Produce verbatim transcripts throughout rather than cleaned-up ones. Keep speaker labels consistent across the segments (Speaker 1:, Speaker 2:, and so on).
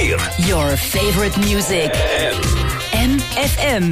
Speaker 1: weer.
Speaker 2: Your favorite music. M F M.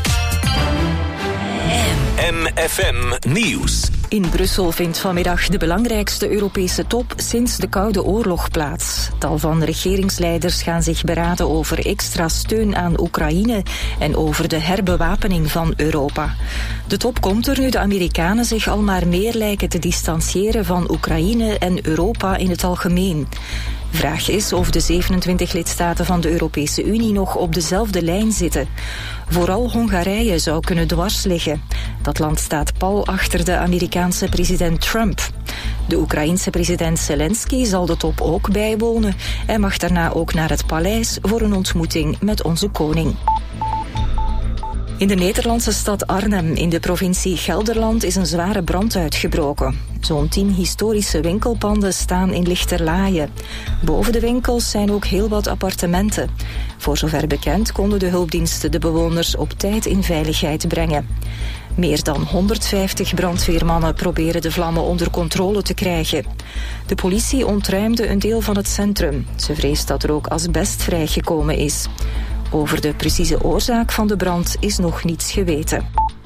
Speaker 1: M F M Nieuws.
Speaker 3: In Brussel vindt vanmiddag de belangrijkste Europese top sinds de Koude Oorlog plaats. Tal van regeringsleiders gaan zich beraden over extra steun aan Oekraïne en over de herbewapening van Europa. De top komt er nu de Amerikanen zich al maar meer lijken te distancieren van Oekraïne en Europa in het algemeen. Vraag is of de zevenentwintig lidstaten van de Europese Unie nog op dezelfde lijn zitten. Vooral Hongarije zou kunnen dwars liggen. Dat land staat pal achter de Amerikaanse president Trump. De Oekraïense president Zelensky zal de top ook bijwonen en mag daarna ook naar het paleis voor een ontmoeting met onze koning. In de Nederlandse stad Arnhem in de provincie Gelderland is een zware brand uitgebroken. Zo'n tien historische winkelpanden staan in lichterlaaie. Boven de winkels zijn ook heel wat appartementen. Voor zover bekend konden de hulpdiensten de bewoners op tijd in veiligheid brengen. Meer dan honderdvijftig brandweermannen proberen de vlammen onder controle te krijgen. De politie ontruimde een deel van het centrum. Ze vreest dat er ook asbest vrijgekomen is. Over de precieze oorzaak van de brand is nog niets geweten.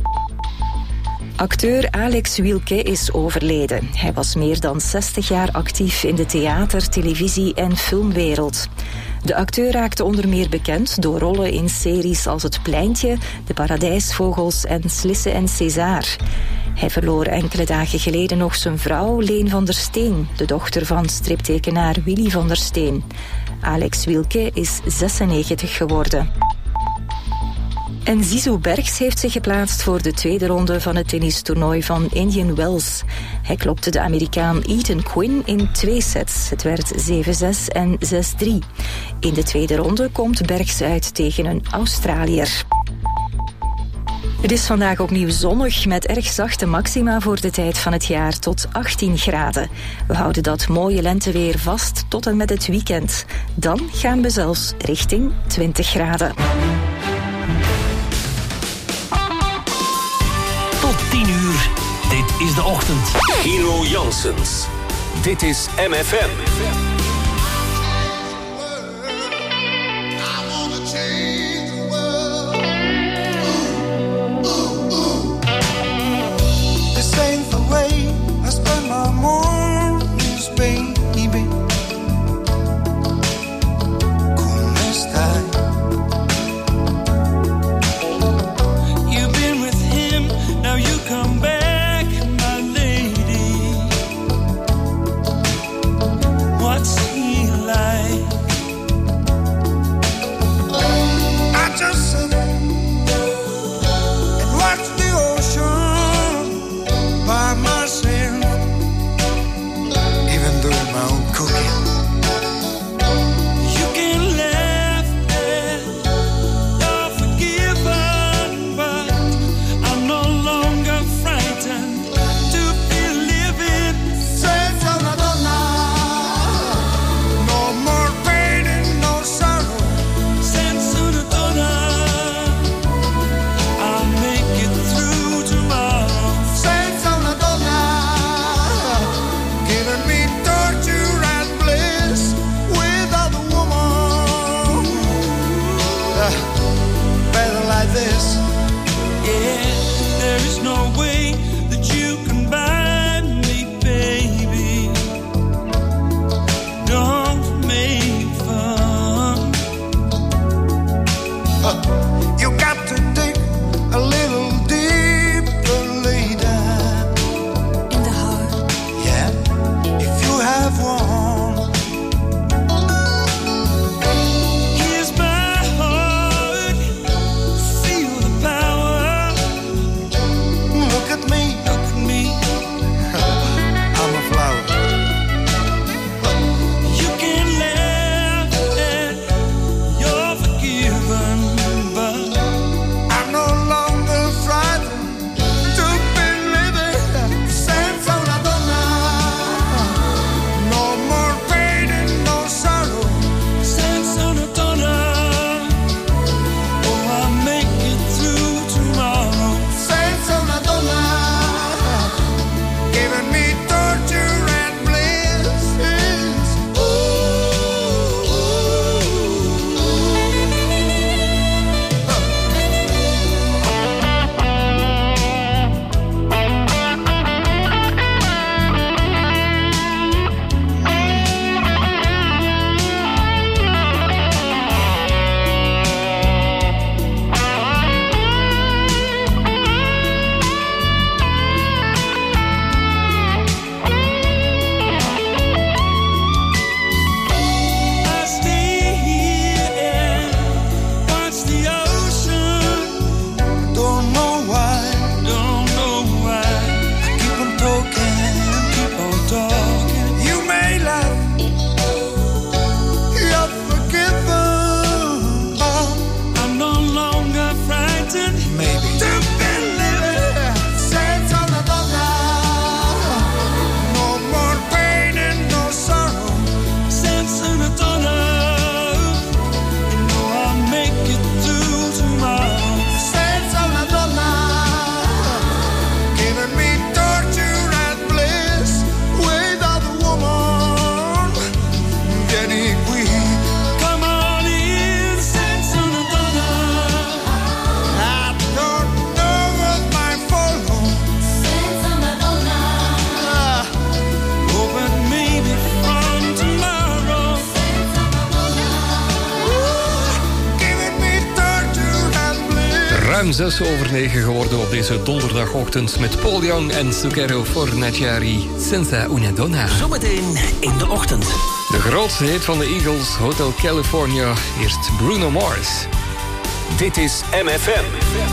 Speaker 3: Acteur Alex Wielke is overleden. Hij was meer dan zestig jaar actief in de theater-, televisie- en filmwereld. De acteur raakte onder meer bekend door rollen in series als Het Pleintje, De Paradijsvogels en Slisse en César. Hij verloor enkele dagen geleden nog zijn vrouw Leen van der Steen, de dochter van striptekenaar Willy van der Steen. Alex Wielke is zesennegentig geworden. En Zizou Bergs heeft zich geplaatst voor de tweede ronde van het tennistoernooi van Indian Wells. Hij klopte de Amerikaan Ethan Quinn in twee sets. Het werd zeven zes en zes drie. In de tweede ronde komt Bergs uit tegen een Australiër. Het is vandaag opnieuw zonnig met erg zachte maxima voor de tijd van het jaar tot achttien graden. We houden dat mooie lenteweer vast tot en met het weekend. Dan gaan we zelfs richting twintig graden.
Speaker 1: Tot tien uur. Dit is de ochtend. Hero Janssens. Dit is M F M.
Speaker 4: ruim zes over negen geworden op deze donderdagochtend met Paul Young en Zucchero Fornaciari, Senza una donna.
Speaker 1: Zometeen in de ochtend.
Speaker 4: De grootste hit van de Eagles, Hotel California, eerst Bruno Mars.
Speaker 1: Dit is M F M.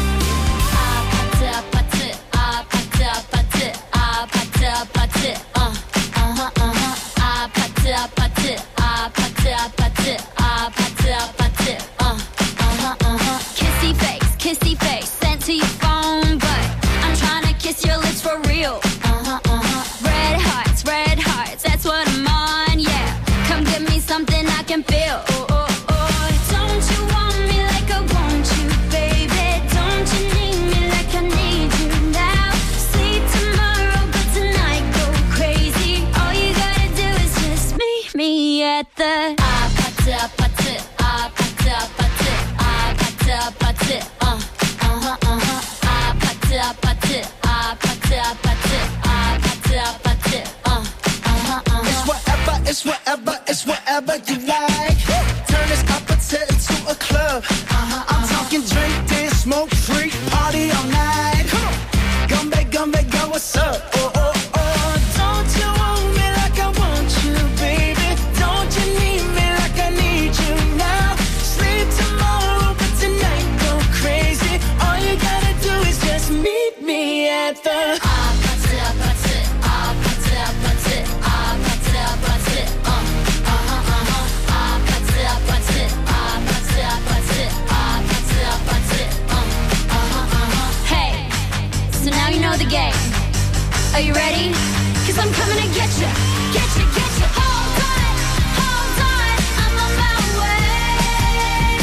Speaker 5: Kissy face, kissy face, sent to your phone, but I'm trying to kiss your lips for real. Uh-huh, uh-huh. Red hearts, red hearts, that's what I'm on, yeah. Come give me something I can feel. Oh, oh, oh. Don't you want me like I want you, baby? Don't you need me like I need you now? Sleep tomorrow, but tonight go crazy. All you gotta do is just meet me at the ah, pata, pata, ah, pata, pata, ah, pata, pata, uh, uh-huh, uh-huh, ah, pata, pata, ah, pata, pata, ah, pata, pata, uh, uh-huh, uh-huh.
Speaker 6: It's whatever, it's whatever, it's whatever you like. Turn this appetite into a club. Uh-huh, I'm talking drink, dance, smoke, freak, party all night. Come on, Gumbe, Gumbe, go, what's up? Oh, oh, oh, don't you want me like I want you, baby? Don't you need me like I need you now? Sleep tomorrow, but tonight go crazy. All you gotta do is just meet me at the
Speaker 5: Ah, pata, pata, ah, pata, pata, ah, pata, pata, uh, uh-huh, uh-huh, ah, pata, pata, ah, pata, pata, ah, pata, pata, uh, uh-huh, uh-huh. Hey, so now you know the game. Are you ready? 'Cause I'm coming to get you, get you, get you. Hold on, hold on, I'm on my way.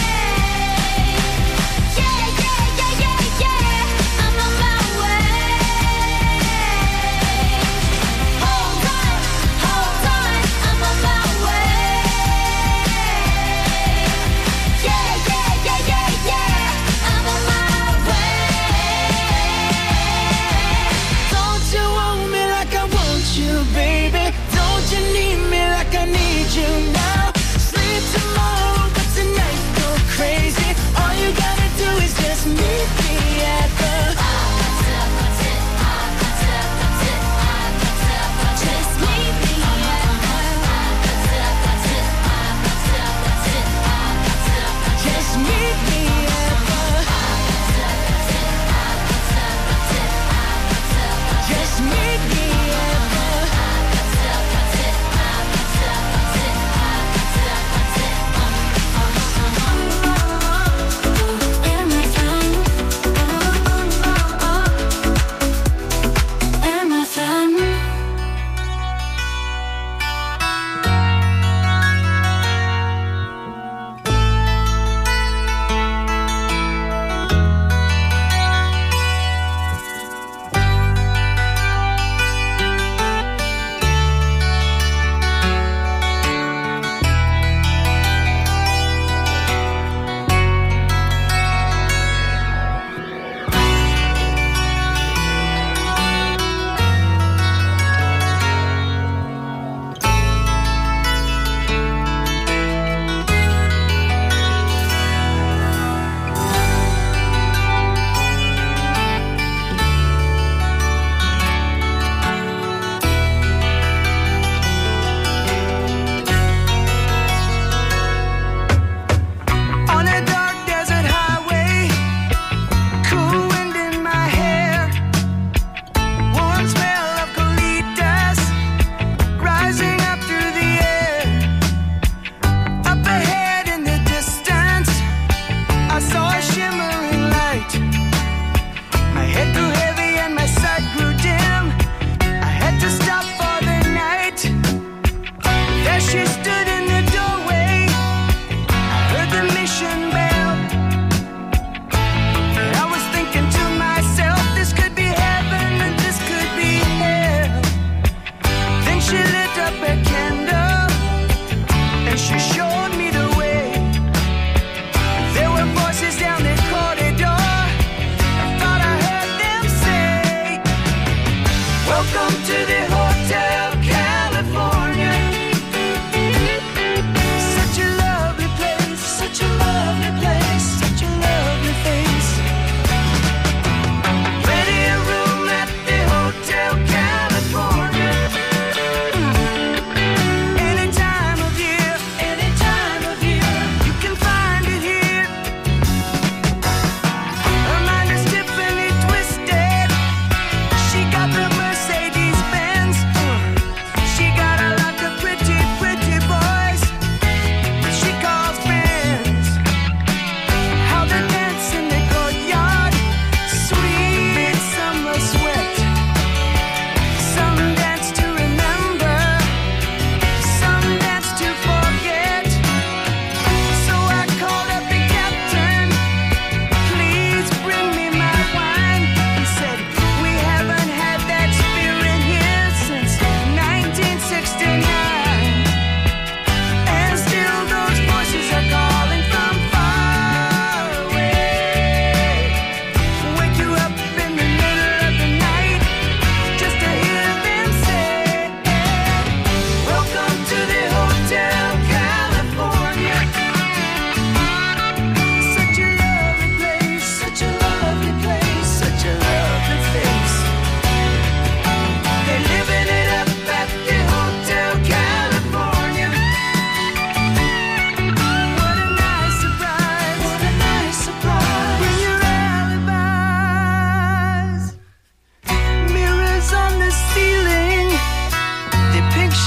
Speaker 5: Yeah, yeah, yeah, yeah, yeah, I'm on my way. Hold on, hold on, I'm on my way. Yeah, yeah, yeah, yeah, yeah, I'm on my way.
Speaker 6: Don't you want me like I want you, baby? Don't you need me like I need you now? Sleep tomorrow, but tonight go crazy. All you gotta do is just meet me at the
Speaker 5: Just meet me at
Speaker 6: Just meet me at the Just meet me at the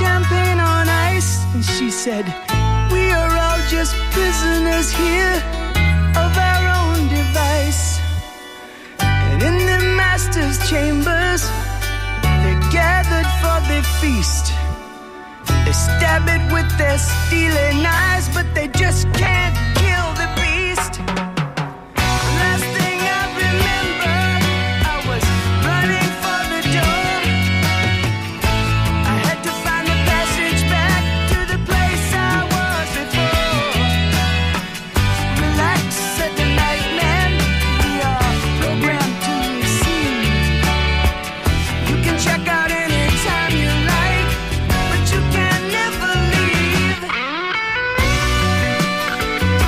Speaker 6: champagne on ice. And she said, we are all just prisoners here of our own device. And in the master's chambers, they're gathered for the feast. They stab it with their steely knives, but they just can't kill the beast. Last thing I remember, I was running for the door. I had to find the passage back to the place I was before. Relax, said the night man, we are programmed to receive. You can check out anytime you like, but you can never leave.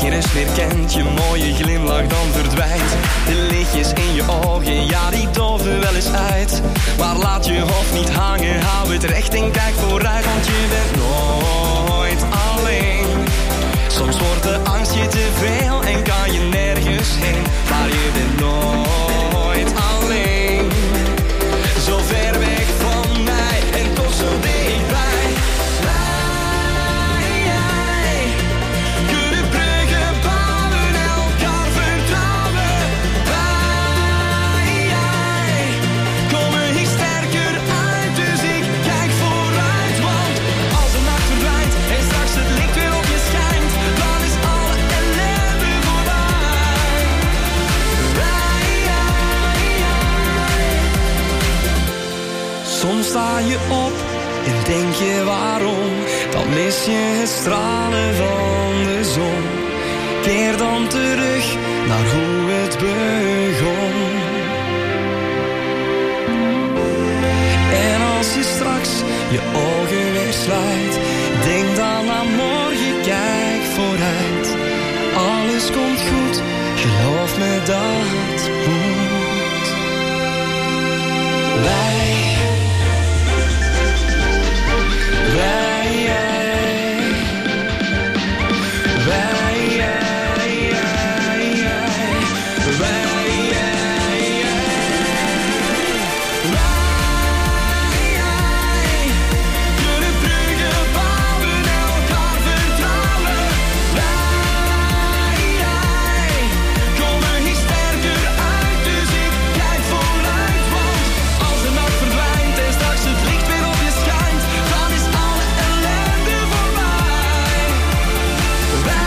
Speaker 7: geen rust meer kent, je mooie glimlach dan verdwijnt. De lichtjes in je ogen, ja die doven wel eens uit. Maar laat je hoofd niet hangen, hou het recht en kijk vooruit. Want je bent nooit alleen. Soms wordt de angst je te veel en kan je nergens heen. Maar je bent nooit alleen. Zo ver weg van mij en toch zo dichtbij. Wij, wij kunnen bruggen bouwen, elkaar vertrouwen. Wij, wij komen hier sterker uit, dus ik kijk vooruit. Want als de nacht verdwijnt en straks het licht weer op je schijnt, dan is alle ellende voorbij. Wij, wij, wij. Soms sta je op en denk je waarom, dan mis je het stralen van de zon. Keer dan terug naar hoe het begon. En als je straks je ogen weer sluit, denk dan aan morgen, kijk vooruit. Alles komt goed, geloof me dat moet. Wij Wij, wij, wij, wij, wij, kunnen bruggen bouwen, elkaar vertrouwen. Wij, komen hier sterker uit, dus ik kijk vooruit. Want als de nacht verdwijnt en straks het licht weer op je schijnt, dan is alle ellende voorbij. Wij,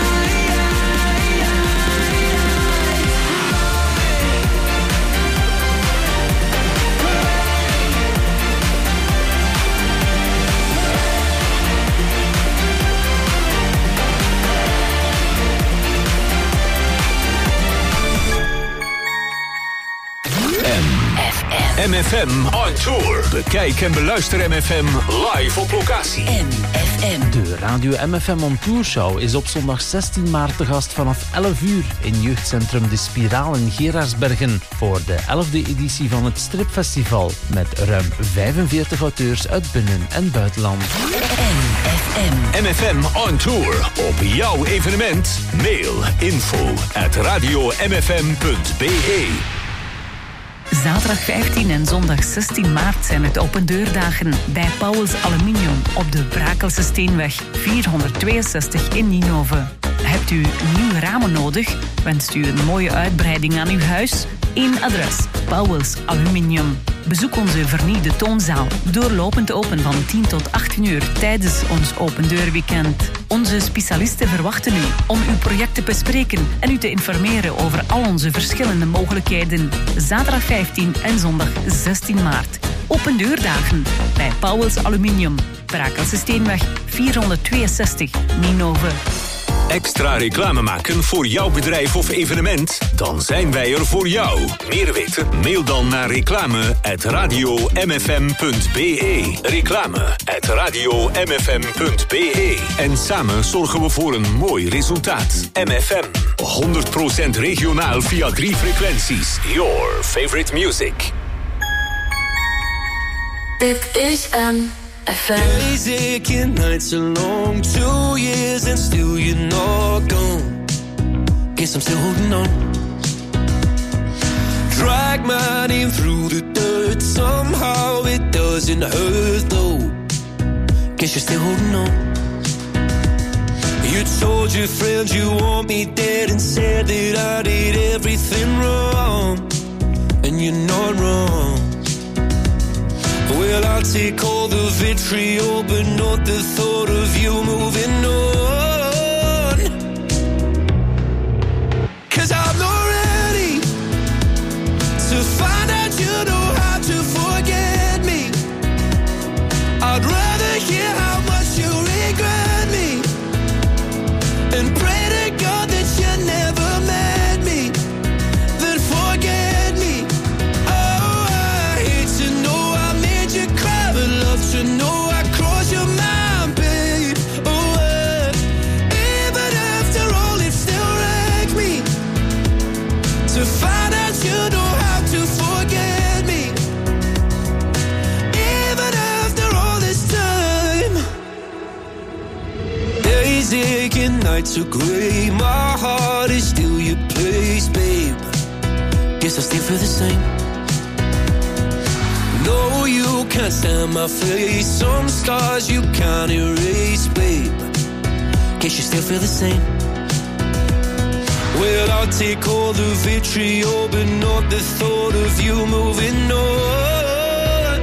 Speaker 1: M F M on tour. Bekijk en beluister M F M live op locatie.
Speaker 2: M F M.
Speaker 8: De Radio M F M On Tour Show is op zondag zestien maart te gast vanaf elf uur in jeugdcentrum De Spiraal in Gerardsbergen voor de elfde editie van het Stripfestival met ruim vijfenveertig auteurs uit binnen- en buitenland.
Speaker 2: M F M.
Speaker 1: M F M on tour. Op jouw evenement. Mail info at radio m f m punt b e.
Speaker 3: Zaterdag vijftien en zondag zestien maart zijn het opendeurdagen bij Pauwels Aluminium op de Brakelse Steenweg vierhonderdtweeënzestig in Ninove. Hebt u nieuwe ramen nodig? Wenst u een mooie uitbreiding aan uw huis? Eén adres, Pauwels Aluminium. Bezoek onze vernieuwde toonzaal, doorlopend open van tien tot achttien uur tijdens ons opendeurweekend. Onze specialisten verwachten u om uw project te bespreken en u te informeren over al onze verschillende mogelijkheden. Zaterdag vijftien en zondag zestien maart. Opendeurdagen bij Pauwels Aluminium, Brakelse Steenweg vierhonderdtweeënzestig, Ninove.
Speaker 1: Extra reclame maken voor jouw bedrijf of evenement? Dan zijn wij er voor jou. Meer weten? Mail dan naar reclame at radio m f m punt b e. Reclame at radio m f m punt b e. En samen zorgen we voor een mooi resultaat. M F M. honderd procent regionaal via drie frequenties. Your favorite music.
Speaker 9: Dit is M F M.
Speaker 7: Crazy nights are long, two years and still you're not gone. Guess I'm still holding on. Drag my name through the dirt, somehow it doesn't hurt though. Guess you're still holding on. You told your friends you want me dead and said that I did everything wrong. And you're not wrong. Well, I'll take all the vitriol, but not the thought of you moving on. 'Cause I'm not ready to find out you know how to forget me. I'd rather hear how much you regret me and pray to God that you never met me, then forget me. Oh, I hate to know I made you cry, but love to know I crossed your mind, babe. Oh,
Speaker 10: disagree. My heart is still your place, babe. Guess I still feel the same. No, you can't stand my face. Some scars you can't erase, babe. Guess you still feel the same. Well, I'll take all the vitriol, but not the thought of you moving on.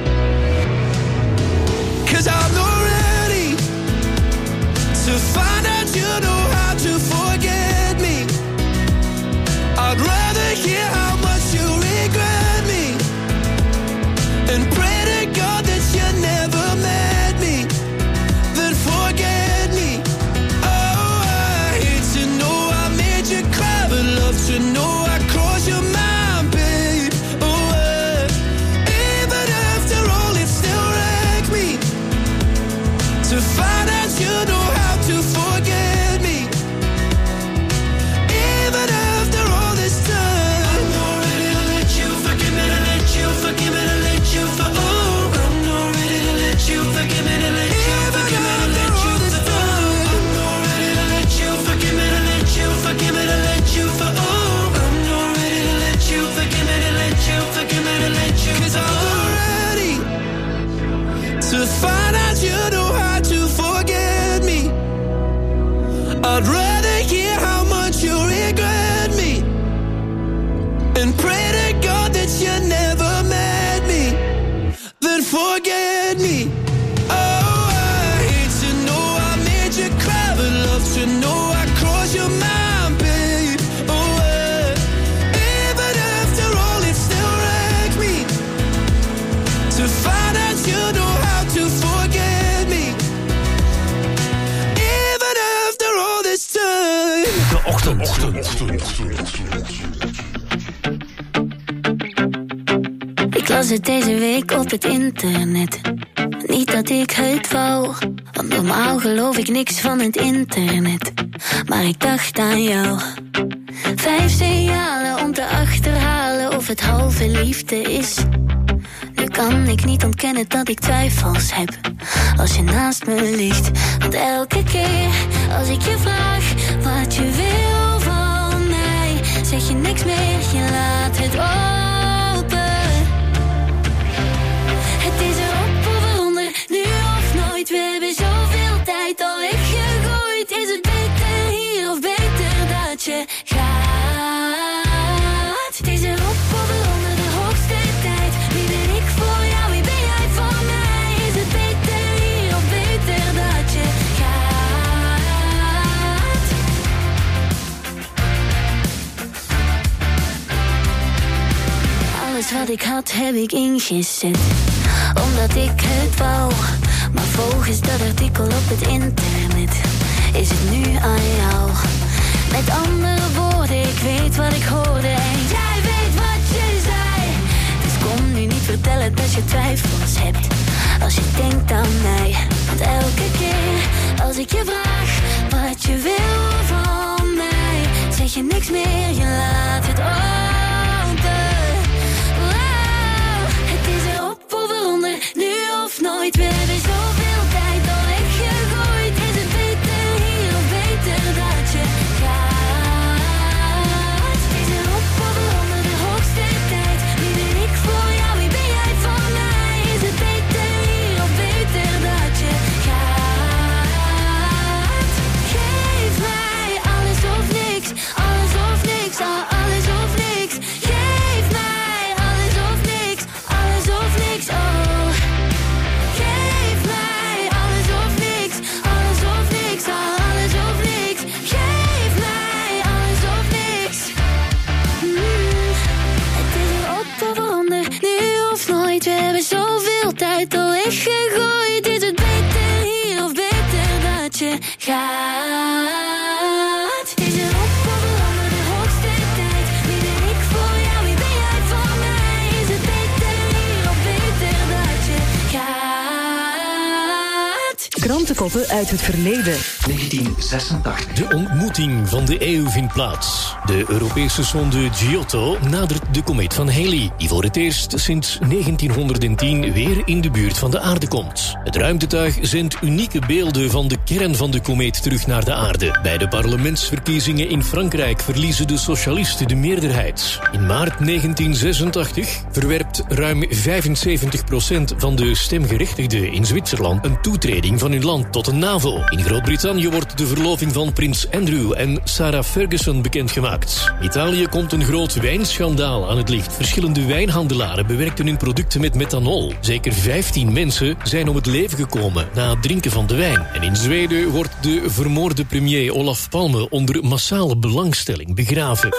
Speaker 10: 'Cause I'm not ready to find out you know how to forget me. I'd rather hear how much you regret me and pray to God that you never met me, then forget me. Oh, I hate to know I made you cry, but love to know I crossed your mind, babe. Oh, uh, even after all, it still wrecked me to find out you know how to forget me. Even after all this time, I'm not ready to let you forgive me, to let you forgive me, to let you for oh, I'm not ready to let you forgive me, to let you forgive me, to let you for oh, I'm not ready to let you forgive me, to let you forgive me, to let you for oh, I'm not ready to let you forgive me, to let you forgive me, to let you 'cause I'm not ready to find out you know how to forget me. I'd rather hear how much you regret me and pray to God that you never met me, then forget me. Oh, I hate to know I made you cry, but love to know I crossed your mind, babe. Oh, uh, even after all, it still wrecked me to find out you know how to forget me. Even after all this time.
Speaker 11: De ochtend.
Speaker 12: Ik las het deze week op het internet. Niet dat ik het wou, want normaal geloof ik niks van het internet. Maar ik dacht aan jou. Vijf signalen om te achterhalen of het halve liefde is. Nu kan ik niet ontkennen dat ik twijfels heb als je naast me ligt. Want elke keer als ik je vraag wat je wil van mij, zeg je niks meer, je laat het open. Het is erop of eronder, nu of nooit. We hebben zoveel tijd al weggegooid. Is het beter hier of beter dat je gaat? Het is erop of eronder, de hoogste tijd. Wie ben ik voor jou, wie ben jij voor mij? Is het beter hier of beter dat je gaat? Alles wat ik had heb ik ingezet, omdat ik het wou. Maar volgens dat artikel op het internet is het nu aan jou. Met andere woorden, ik weet wat ik hoorde en jij weet wat je zei. Dus kom nu niet vertellen dat je twijfels hebt als je denkt aan mij. Want elke keer als ik je vraag wat je wil van mij, zeg je niks meer, je laat het open. Wow, het is erop of eronder, nu of nooit. We hebben zoveel tijd al weggegooid. Is het beter hier of beter dat je gaat? Het is erop of eronder, de hoogste tijd. Wie ben ik voor jou, wie ben jij voor mij? Is het beter hier of beter dat je gaat? Geef mij alles of niks, alles of niks, ah, alles of niks. Geef mij alles of niks, alles of niks, oh. Geef mij alles of niks, alles of niks, ah, alles of niks. Geef mij alles of niks. Mm. Het is erop of eronder, nu of nooit. We hebben zoveel tijd al weggegooid. Is het beter hier of beter dat je gaat? Het is erop of eronder, de hoogste tijd. Wie ben ik voor jou, wie ben jij voor mij? Is het beter hier of beter dat je gaat?
Speaker 3: Grand krantenkoppen uit het verleden.
Speaker 11: negentien zesentachtig.
Speaker 13: De ontmoeting van de eeuw vindt plaats. De Europese sonde Giotto nadert de komeet van Halley, die voor het eerst sinds negentienhonderdtien weer in de buurt van de aarde komt. Het ruimtetuig zendt unieke beelden van de kern van de komeet terug naar de aarde. Bij de parlementsverkiezingen in Frankrijk verliezen de socialisten de meerderheid. In maart negentien zesentachtig verwerpt ruim vijfenzeventig procent van de stemgerechtigden in Zwitserland een toetreding van hun land tot de NAVO. In Groot-Brittannië wordt de verloving van prins Andrew en Sarah Ferguson bekendgemaakt. In Italië komt een groot wijnschandaal aan het licht. Verschillende wijnhandelaren bewerkten hun producten met methanol. Zeker vijftien mensen zijn om het leven gekomen na het drinken van de wijn. En in Zweden wordt de vermoorde premier Olof Palme onder massale belangstelling begraven.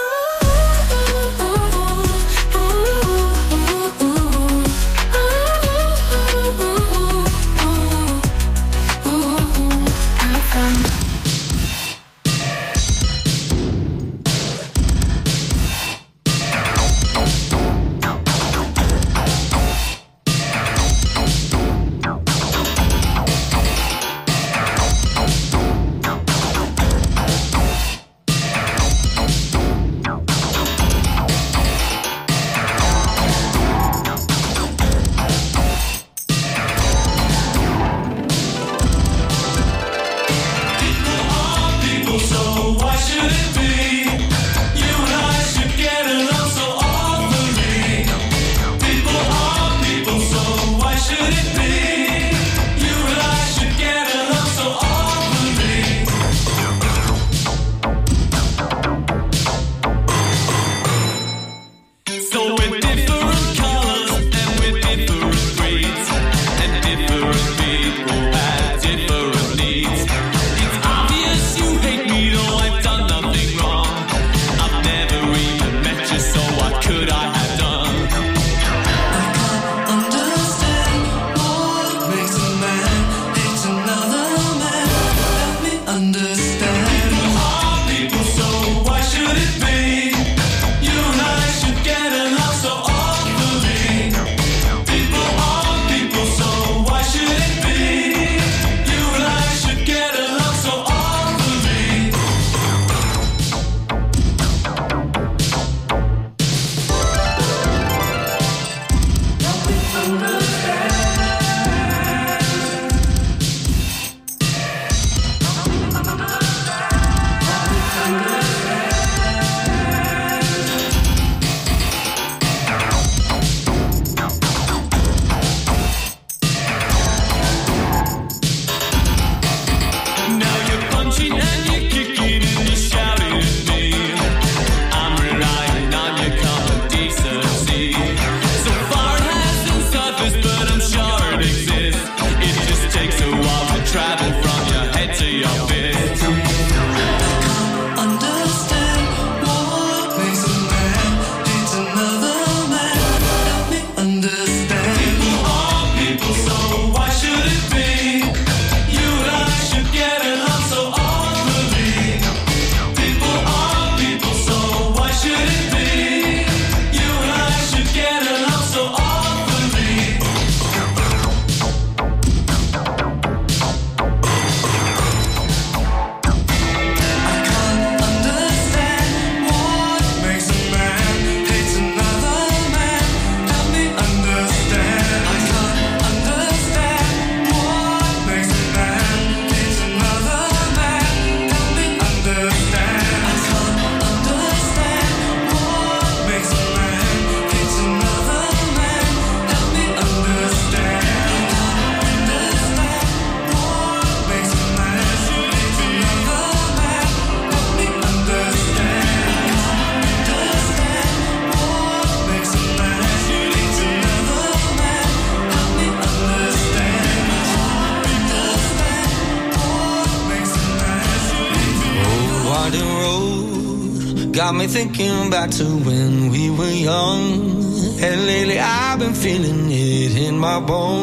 Speaker 14: Got me thinking back to when we were young. And lately I've been feeling it in my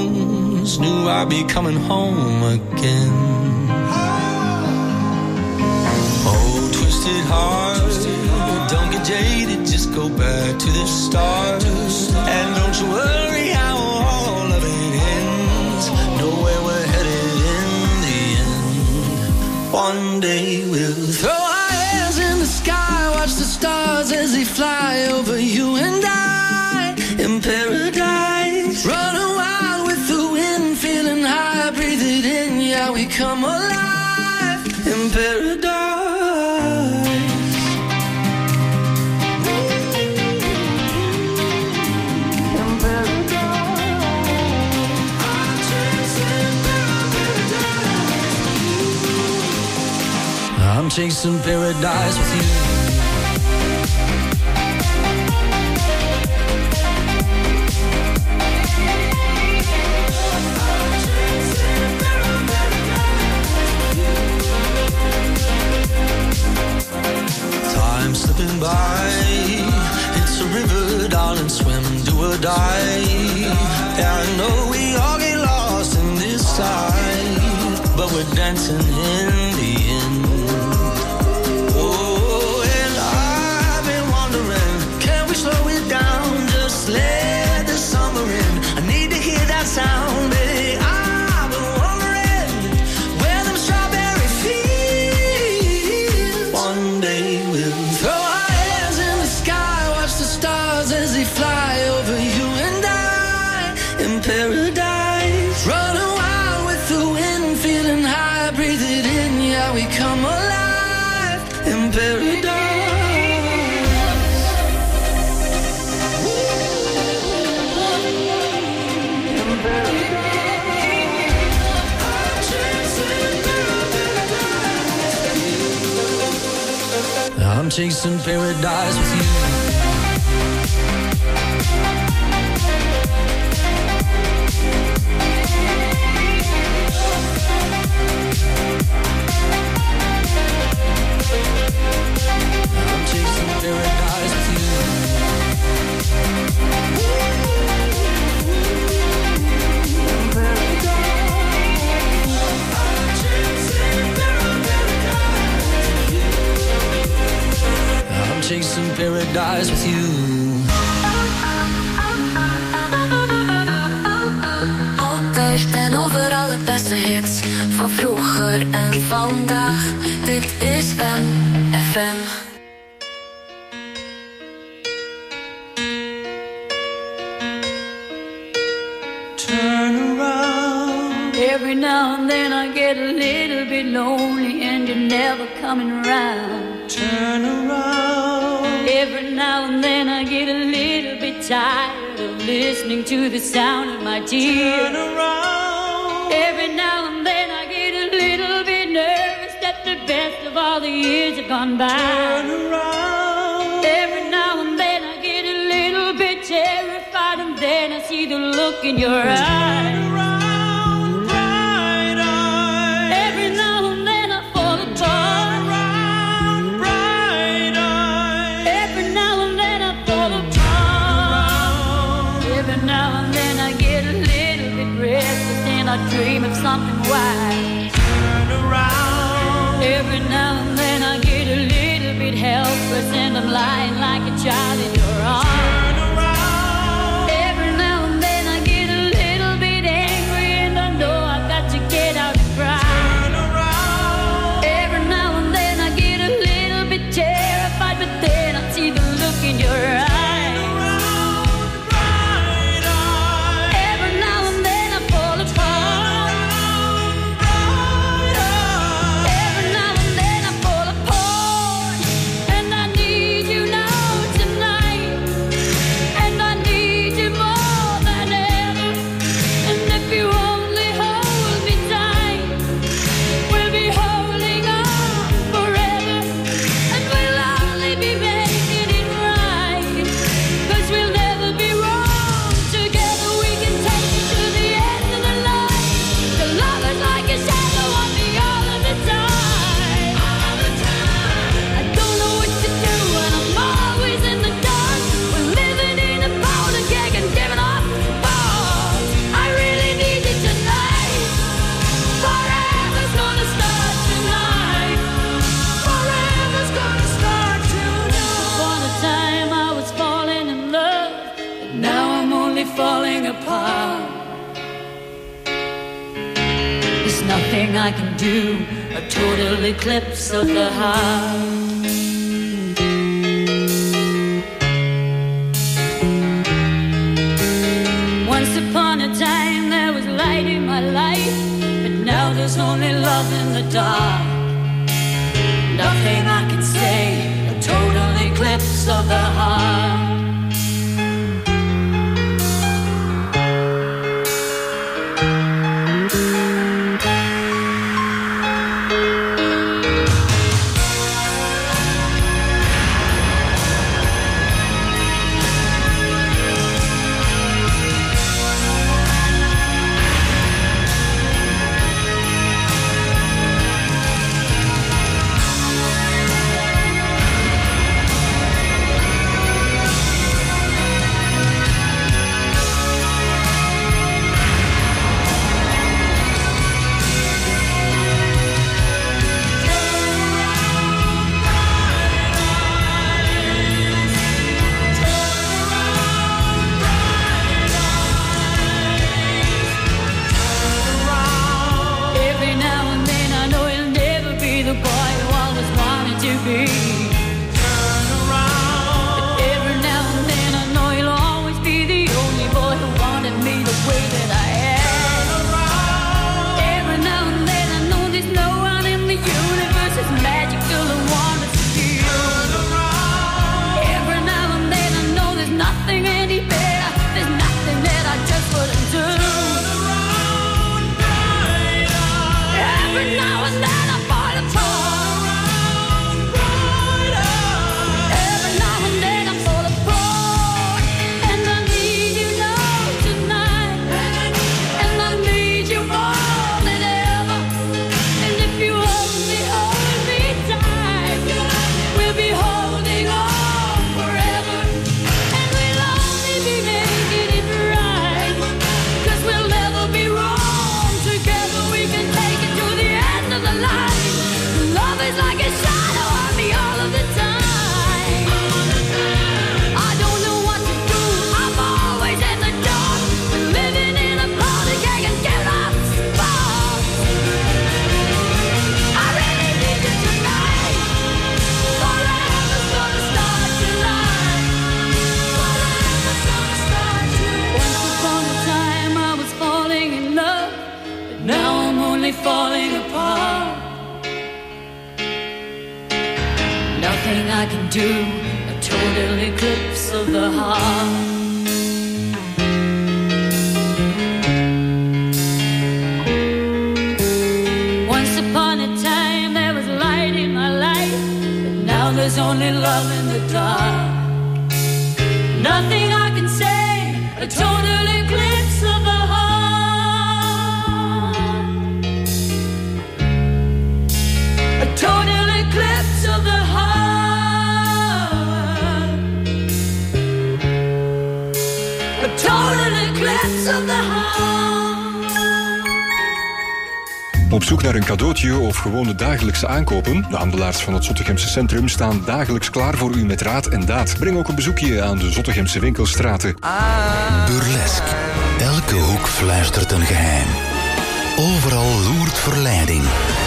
Speaker 14: bones. Knew I'd be coming home again. Oh, twisted heart, don't get jaded, just go back to the start. And don't you worry how all of it ends. Know where we're headed in the One day we'll throw our hands in the sky, watch the stars as they fly over you and I in paradise. Running wild with the wind, feeling high, breathe it in, yeah, we come alive in paradise. I'm chasing paradise with you. Time slipping by, it's a river, darling, swim, do or die. Yeah, I know we all get lost in this side, but we're dancing in the end. Slow it down, just let the summer in. I need to hear that sound, baby. I've been wondering where them strawberry fields. One day we'll throw our hands in the sky, watch the stars as they fly over you and I in paradise. Running wild with the wind, feeling high, breathe it in, yeah, we come alive in paradise. I'm chasing paradise with you. I'm chasing paradise with you. I'm chasing paradise with you.
Speaker 9: Altijd en overal het beste hits van vroeger en vandaag. Dit is M F M.
Speaker 10: Turn around.
Speaker 15: Every now and then I get a little bit lonely and you're never coming around.
Speaker 10: Turn around.
Speaker 15: Every now and then I get a little bit tired of listening to the sound of my tears.
Speaker 10: Turn around.
Speaker 15: Every now and then I get a little bit nervous that the best of all the years have gone by.
Speaker 10: Turn around.
Speaker 15: Every now and then I get a little bit terrified and then I see the look in your eyes.
Speaker 10: Turn around, bright eyes.
Speaker 15: Every now and then I fall apart.
Speaker 10: Turn around, bright eyes.
Speaker 15: Every now and then I fall apart. Every now and then I get a little bit restless and I dream of something wise.
Speaker 10: Turn around.
Speaker 15: Every now and then I get a little bit helpless and I'm lying like a child in your arms.
Speaker 10: Turn around.
Speaker 15: Every now and then I get a little bit angry and I know I've got to get out and cry.
Speaker 10: Turn around.
Speaker 15: Every now and then I get a little bit terrified, but then I see the look in your eyes. Every now and then I fall apart. Every now and then I fall apart. And I need you now tonight. And I need you more than ever. And if you only hold me tight, we'll be holding on forever. And we'll only be making it right. 'Cause we'll never be wrong. Together we can take it to the end of the line. The love is like a shadow on me all of the time. All the time. I don't know what to do and I'm always in the dark. We're living in a powder keg and giving off balls. I really need you tonight. Forever's gonna start tonight. Forever's gonna start tonight. For a time I was falling in love, but now I'm only falling apart. There's nothing I can do or total eclipse of the heart. Once upon a time there was light in my life, but now there's only love in the dark. Nothing I can say, a total eclipse of the heart.
Speaker 16: Op zoek naar een cadeautje of gewone dagelijkse aankopen? De handelaars van het Zottegemse Centrum staan dagelijks klaar voor u met raad en daad. Breng ook een bezoekje aan de Zottegemse winkelstraten.
Speaker 17: Burlesque. Elke hoek fluistert een geheim. Overal loert verleiding.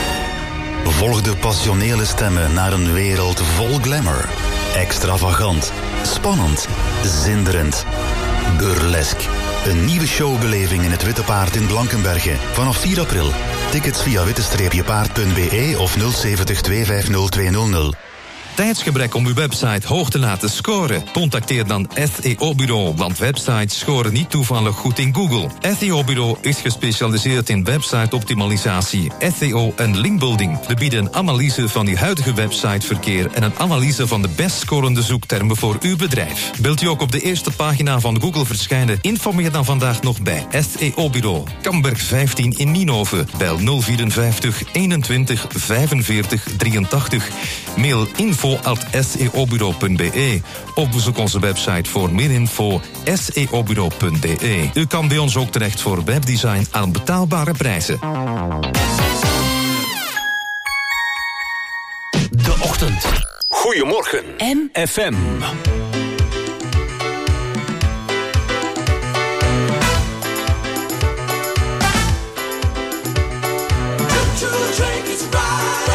Speaker 17: Volg de passionele stemmen naar een wereld vol glamour. Extravagant, spannend, zinderend. Burlesque. Een nieuwe showbeleving in het Witte Paard in Blankenberge. Vanaf vier april. Tickets via witte paard punt b e of nul zeventig twee vijf nul twee nul nul.
Speaker 18: Tijdsgebrek om uw website hoog te laten scoren? Contacteer dan S E O-bureau, want websites scoren niet toevallig goed in Google. S E O-bureau is gespecialiseerd in website-optimalisatie, S E O en linkbuilding. We bieden een analyse van uw huidige websiteverkeer en een analyse van de best scorende zoektermen voor uw bedrijf. Wilt u ook op de eerste pagina van Google verschijnen? Informeer dan vandaag nog bij S E O-bureau. Kamberg vijftien in Nienhoven. Bel nul vierenvijftig eenentwintig vijfenveertig drieëntachtig. Mail info at s e o bureau punt b e of bezoek onze website voor meer info s e o bureau punt b e. U kan bij ons ook terecht voor webdesign aan betaalbare prijzen.
Speaker 1: De ochtend. Goedemorgen. M F M.
Speaker 10: Drink, drink, it's right.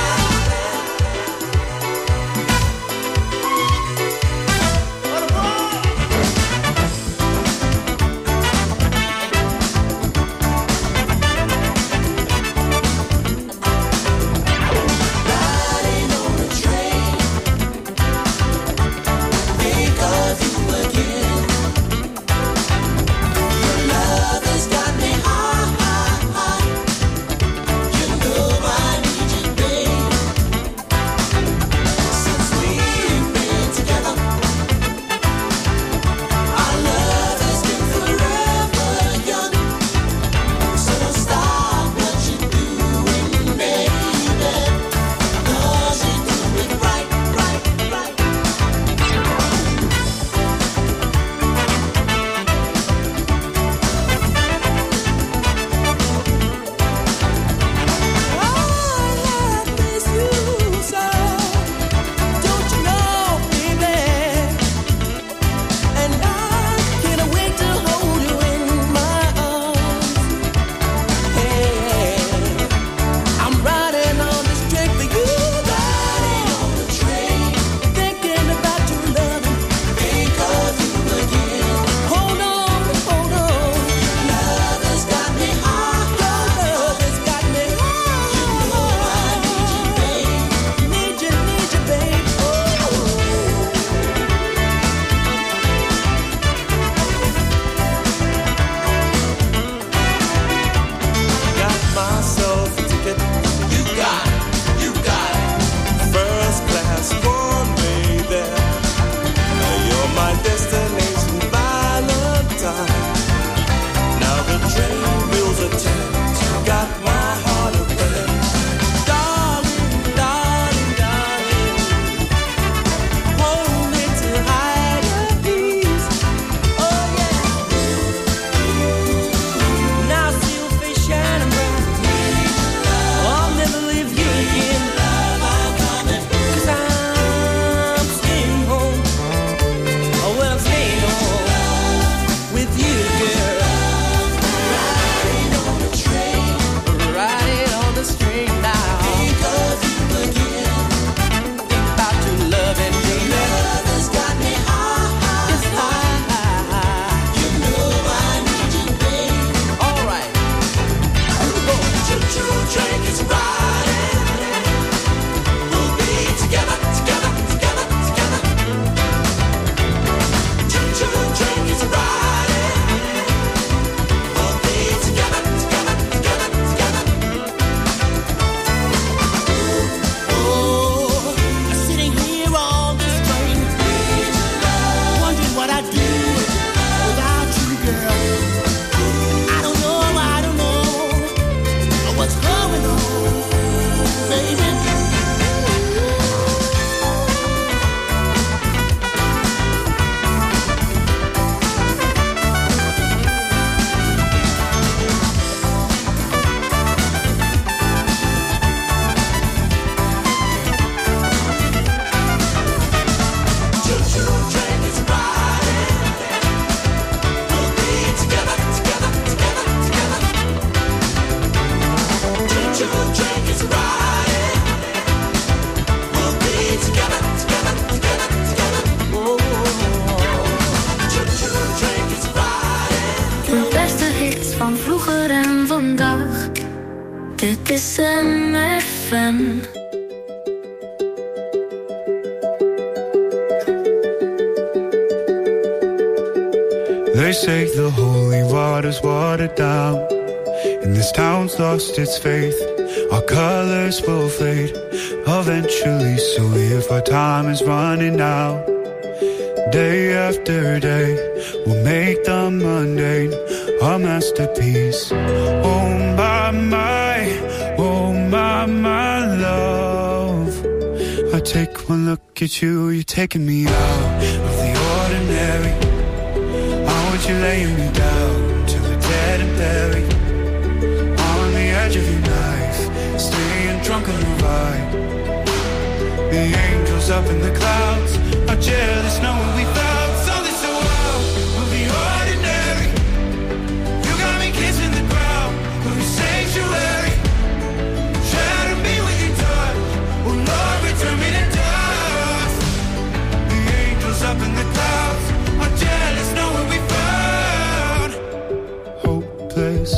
Speaker 19: They say the holy water's watered down, and this town's lost its faith. Our colors will fade eventually, so if our time is running out, day after day, we'll make the mundane a masterpiece. Oh my, my, oh my, my love, I take one look at you, you're taking me out of the ordinary. I want you laying me down till we're dead and buried, on the edge of your knife, staying drunk on your vibe. The angels up in the clouds are jealous knowing we found something so wild of the ordinary. You got me kissing the ground of your sanctuary. Shatter me with your touch, oh Lord, return me to dust. The angels up in the clouds are jealous knowing we found hopeless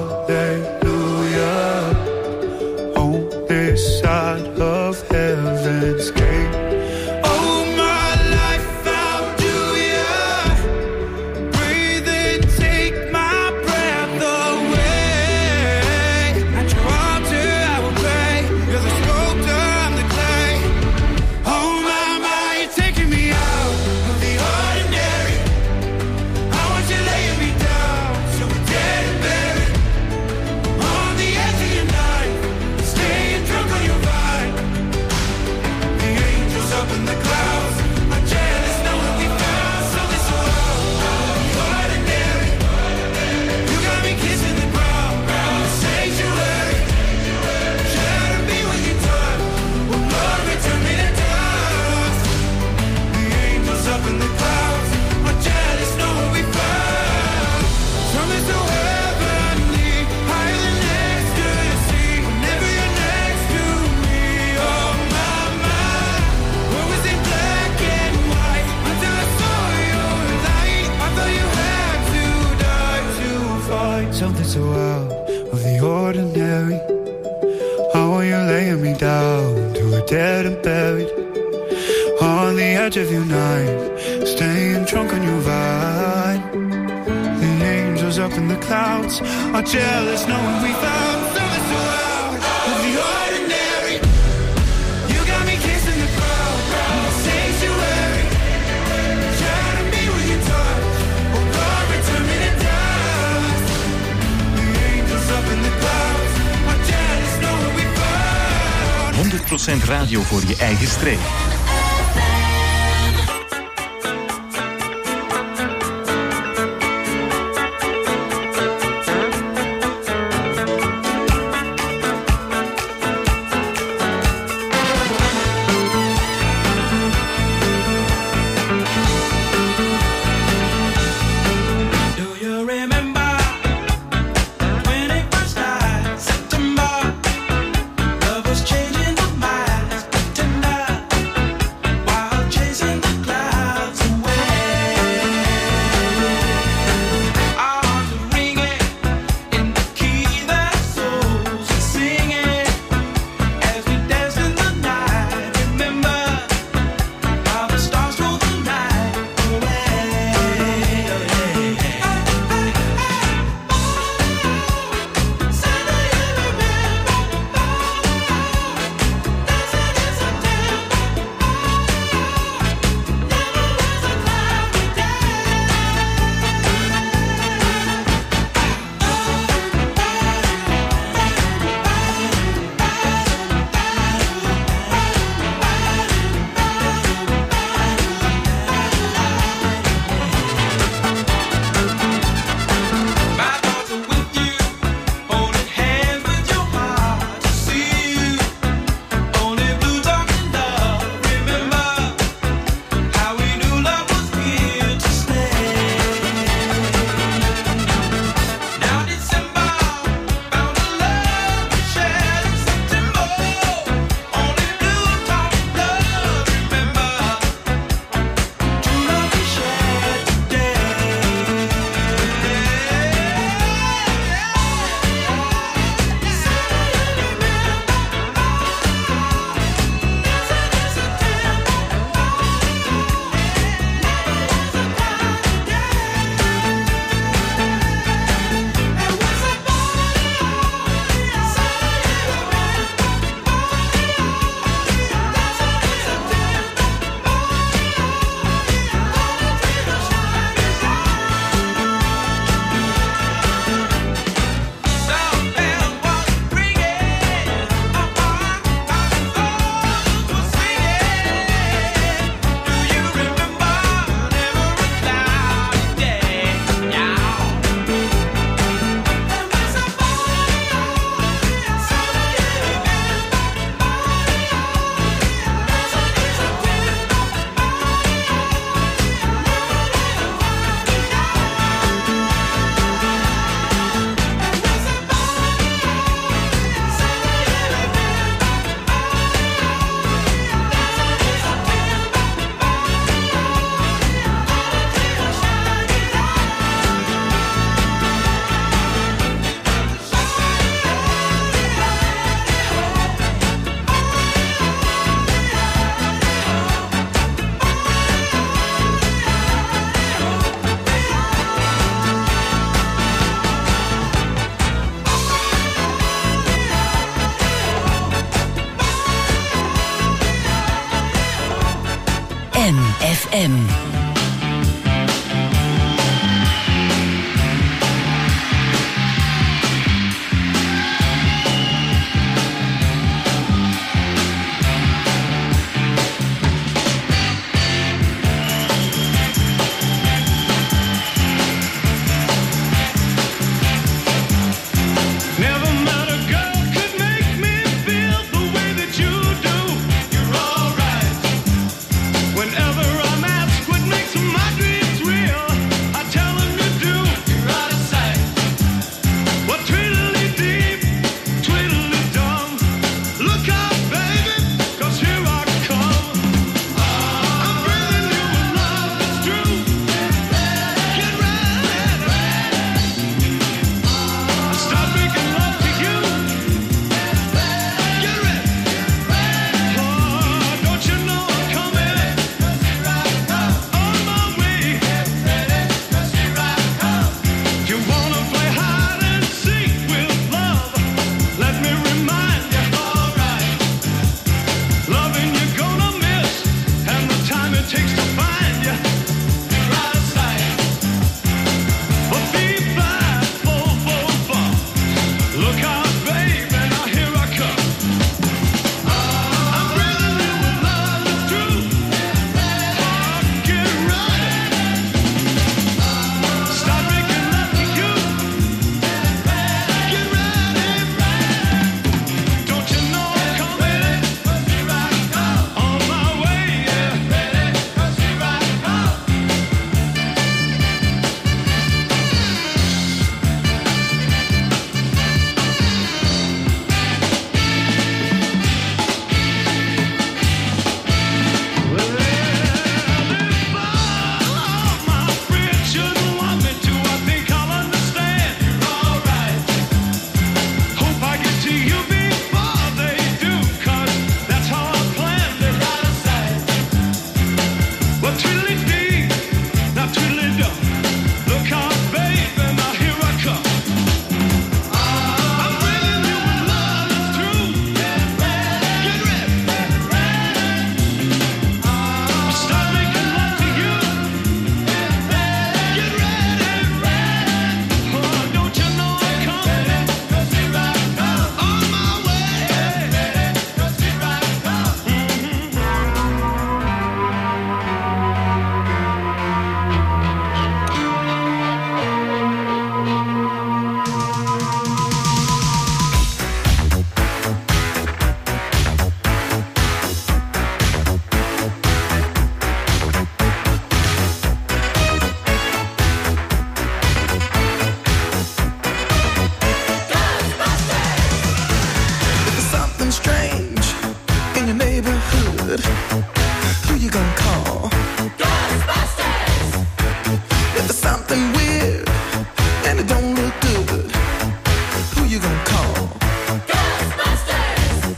Speaker 19: hallelujah on this side of heaven's gate. Oh my life, how do ya breathe and take my breath away? At your altar I will pray, you're the sculptor, I'm the clay. Oh my, my, you're taking me out of the ordinary. I want you laying me down so we're dead and buried, on the edge of your knife, staying drunk on your vine. The angels up in the clouds are jealous knowing we found something so out of the ordinary. You got me kissing the ground on the sanctuary. Shatter me with your touch, oh Lord, return me to dust. The angels up in the clouds are jealous knowing we found something so heavenly, higher than ecstasy. Whenever you're next to me, oh my, my, what was it black and white until I saw your light? I thought you had to die to find something so out of the ordinary. How are you laying me down to a dead and buried, on the edge of your knife, staying drunk on your vine. The angels up in the clouds are jealous knowing we found something so out of the ordinary. You got me kissing the ground on the sanctuary. Shatter me with your touch, oh Lord, return me to dust. The angels up in the clouds are jealous knowing we found
Speaker 1: honderd procent radio voor je eigen streek.
Speaker 10: Do you remember when it first started? September, love was changing our minds, pretender.
Speaker 2: M F M.
Speaker 10: Never met a girl could make me feel the way that you do. You're alright. Whenever I'm asked what makes my dreams real, I tell them you do. You're out of sight. What tweedly deep, tweedly dumb. Look out, baby, 'cause here I come. I'm bringing you a love that's true. Get ready. I start making love to you. Get ready. Oh, don't you know I'm coming? On my way. You wanna play hide and seek with love? Let me remind you, alright. Loving you're gonna miss, and the time it takes to find you. You're out of sight. But be fine, full, full, full. Look out, baby, now here I come. I'm bringing you a love that's true. Oh, get ready. Start making love to you. Get ready. Don't you know I'm coming? On my way, yeah. My friends shouldn't want me to. I think I'll understand. You're alright. Hope I get to you before they do, 'cause that's how I planned it. Out of sight. Well, twiddly dee, now twiddly do. Look out, baby, now here I come. I'm bringing you a love that's true. Get ready. Start making love to you. Get ready. Oh, don't you know I'm coming? On my way.
Speaker 6: If there's something strange in your neighborhood, who you gonna call? Ghostbusters! If there's something weird and it don't look good, who you gonna call? Ghostbusters!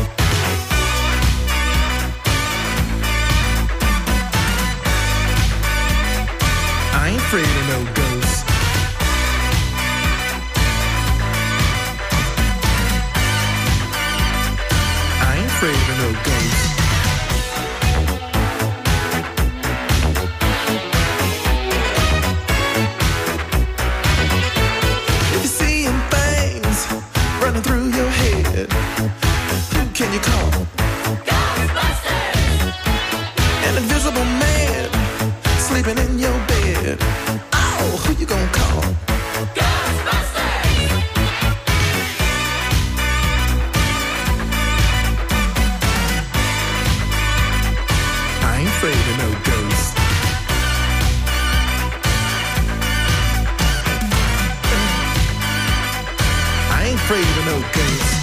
Speaker 6: I ain't afraid of no ghosts. I ain't afraid of no ghosts. If you're seeing things running through your head, who can you call? Ghostbusters! An invisible man sleeping in your bed. Oh, who you gonna call? Ghostbusters! I ain't afraid of no ghosts. I ain't afraid of no ghosts.